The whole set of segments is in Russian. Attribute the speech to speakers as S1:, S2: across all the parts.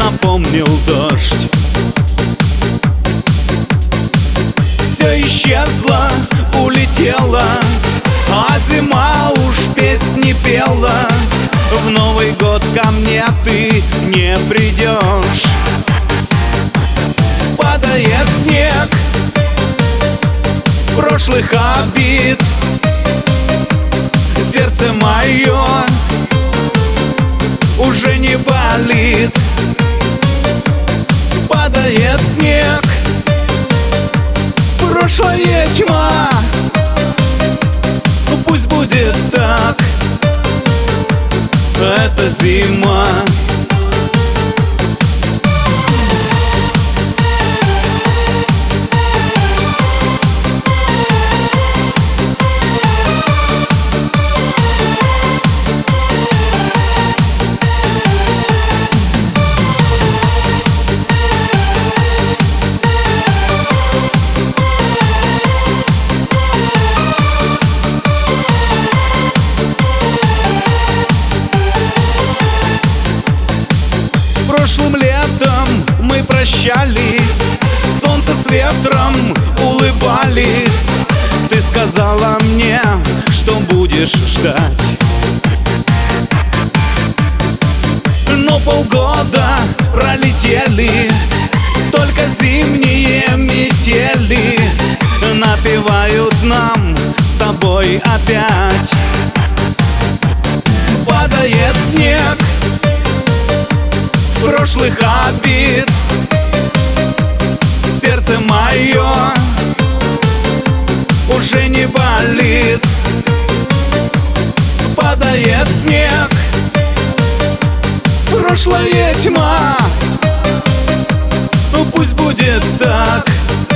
S1: напомнил дождь. Все исчезло, улетело, а зима уж песни пела. В Новый год ко мне ты не придешь. Падает снег прошлых обид, сердце мое уже не болит. Падает снег, прошлая тьма, пусть будет так, это зима. Прошлым летом мы прощались, солнце с ветром улыбались. Ты сказала мне, что будешь ждать, но полгода пролетели, только зимние метели напевают нам с тобой опять. Падает снег прошлых обид, сердце мое уже не болит. Падает снег, прошлая тьма, пусть будет так,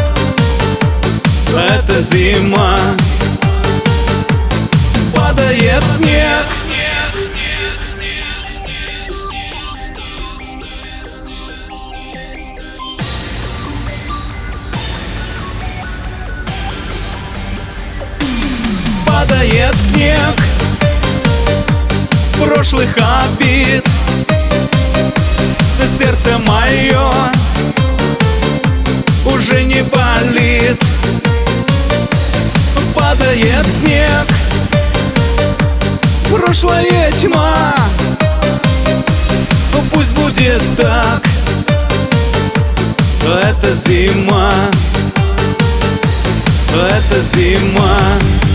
S1: это зима. Падает снег, падает снег прошлых обид, сердце мое уже не болит. Падает снег, прошлая тьма, пусть будет так, это зима, это зима.